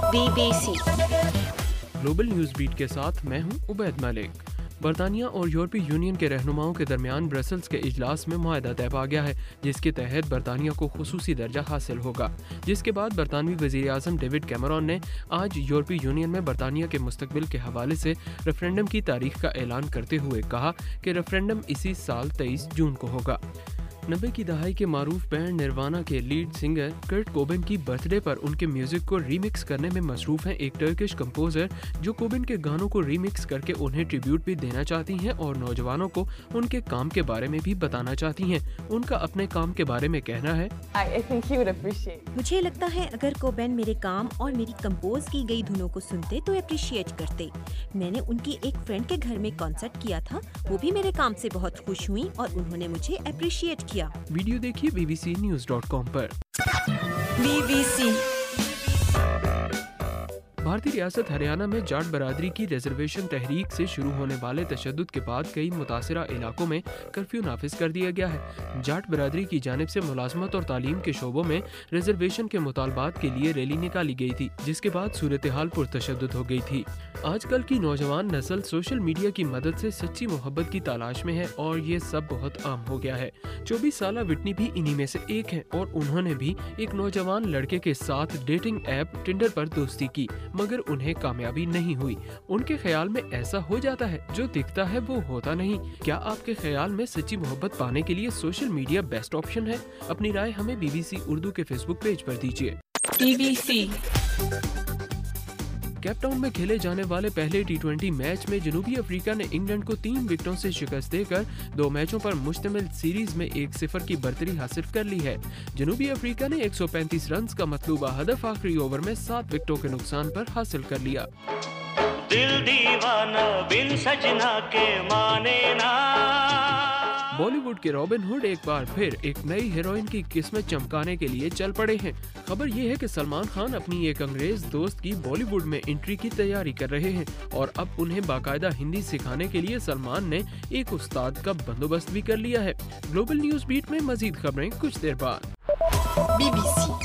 BBC global news beat के साथ मैं हूं उबैद मलिक। बरतानिया और यूरोपीय यूनियन के रहनुमाओं के दरमियान ब्रसल्स के इजलास में मुआहदा तय पा गया है, जिसके तहत बरतानिया को खुसूसी दर्जा हासिल होगा। जिसके बाद बरतानवी वजीर आज़म डेविड कैमरॉन ने आज यूरोपीय यूनियन में बरतानिया के मुस्तकबिल के हवाले से रेफरेंडम की तारीख का ऐलान करते हुए कहा कि रेफरेंडम इसी साल 23 जून को होगा। 90 की दहाई के मारूफ बैंड निर्वाणा के लीड सिंगर कर्ट कोबेन की बर्थडे पर उनके म्यूजिक को रीमिक्स करने में मसरूफ हैं एक टर्किश कंपोजर, जो कोबेन के गानों को रीमिक्स करके उन्हें ट्रिब्यूट भी देना चाहती हैं और नौजवानों को उनके काम के बारे में भी बताना चाहती हैं। उनका अपने काम के बारे में कहना है, मुझे लगता है अगर कोबेन मेरे काम और मेरी कंपोज की गई धुनों को सुनते तो अप्रिशिएट करते। मैंने उनकी एक फ्रेंड के घर में कॉन्सर्ट किया था, वो भी मेरे काम से बहुत खुश हुई और उन्होंने मुझे अप्रिशिएट किया। वीडियो देखिए bbcnews.com पर। BBC भारतीय रियासत हरियाणा में जाट बरादरी की रिजर्वेशन तहरीक से शुरू होने वाले तशद्दुद के बाद कई मुतासिरा इलाकों में कर्फ्यू नाफिज कर दिया गया है। जाट बरादरी की जानिब से मुलाजमत और तालीम के शोबों में रिजर्वेशन के मुतालबात के लिए रैली निकाली गई थी, जिसके बाद सूरत हाल पुरतशद्दुद हो गई थी। आजकल की नौजवान नस्ल सोशल मीडिया की मदद से सच्ची मोहब्बत की तलाश में है और ये सब बहुत आम हो गया है। 24 साल विटनी भी इन्हीं में से एक है और उन्होंने भी एक नौजवान लड़के के साथ डेटिंग ऐप टिंडर पर दोस्ती की, मगर उन्हें कामयाबी नहीं हुई। उनके ख्याल में ऐसा हो जाता है, जो दिखता है वो होता नहीं। क्या आपके ख्याल में सच्ची मोहब्बत पाने के लिए सोशल मीडिया बेस्ट ऑप्शन है? अपनी राय हमें BBC उर्दू के फेसबुक पेज पर दीजिए। BBC केपटाउन में खेले जाने वाले पहले T20 मैच में जनूबी अफ्रीका ने इंग्लैंड को 3 विकेटों से शिकस्त देकर 2 मैचों पर मुश्तमिल सीरीज में 1-0 की बर्तरी हासिल कर ली है। जनूबी अफ्रीका ने 135 रन का मतलूबा हदफ आखिरी ओवर में 7 विकेटों के नुकसान पर हासिल कर लिया। दिल दीवाना बिन सजना के माने ना। बॉलीवुड के रॉबिन हुड एक बार फिर एक नई हीरोइन की किस्मत चमकाने के लिए चल पड़े हैं। खबर ये है कि सलमान खान अपनी एक अंग्रेज दोस्त की बॉलीवुड में एंट्री की तैयारी कर रहे हैं और अब उन्हें बाकायदा हिंदी सिखाने के लिए सलमान ने एक उस्ताद का बंदोबस्त भी कर लिया है। ग्लोबल न्यूज बीट में मजीद खबरें कुछ देर बाद। BBC